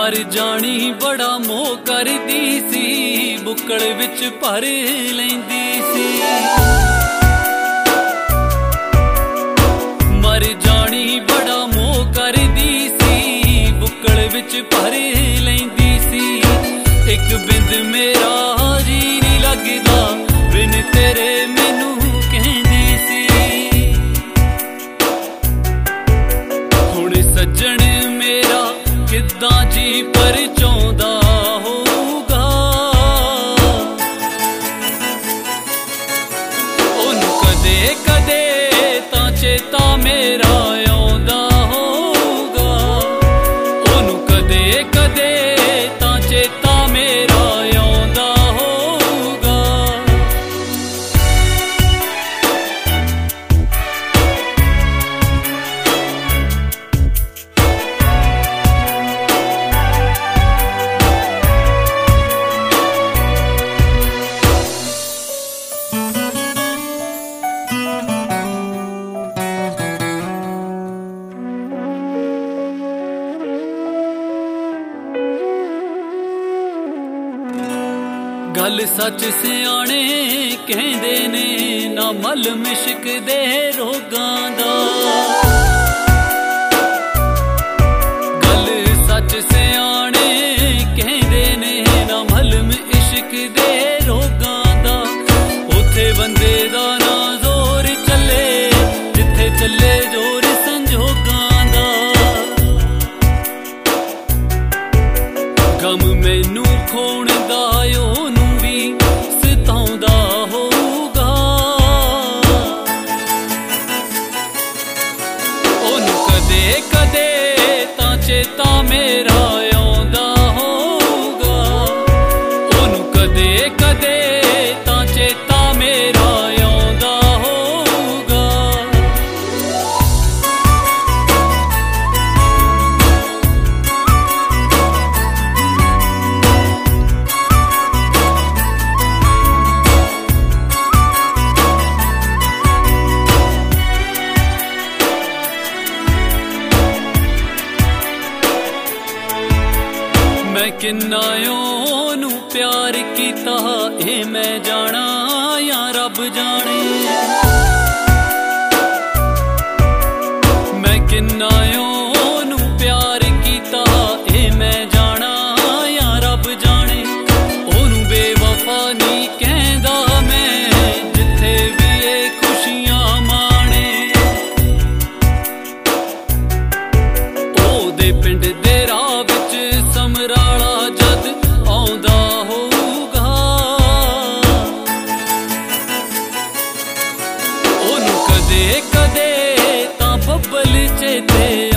मर जानी बड़ा मोह करदी सी, बुक्कड़ विच भर लैंदी सी। मर जानी बड़ा मोह करदी सी, बुक्कड़ विच भर लैंदी सी। एक बिंद मेरा जी नहीं लगदा, बिन तेरे मैनू कहंदी सी। हुण सज्जण मेरा किद्दां जी परचाउंदा होऊगा, ओनू कदे कदे तां चेता मेरा आउंदा होऊगा, ओनू कदे कदे तां चेता मेरा आउंदा होऊगा। गल सच सियाणे कहंदे ने, ना मल मिशक दे रोगां दा। गल सच सियाणे कहंदे ने, ना मलम इश्क दे रोगां दा। उथे बंदे दा ना जोर चले, जिथे चले जोर संजोगां दा। गम मैनू खोण दा ओनू भी सताउंदा होऊगा, ओनू कदे कदे तां चेता मेरा आउंदा होऊगा, ओनू कदे कदे तां चेता मेरा आउंदा होऊगा। मैं किन्ना ओनू प्यार कीता, ए मैं जाना या रब जाने। मैं किन्ना ओनू प्यार कीता, ए मैं जाना या रब जाने। ओनू बेवफा नहीं कहंदा मैं, जिथे भी ए खुशियां माणे। ओदे पिंड दे राह विच समराला जद आउंदा होऊगा, ओनू कदे कदे तां बब्बल चेते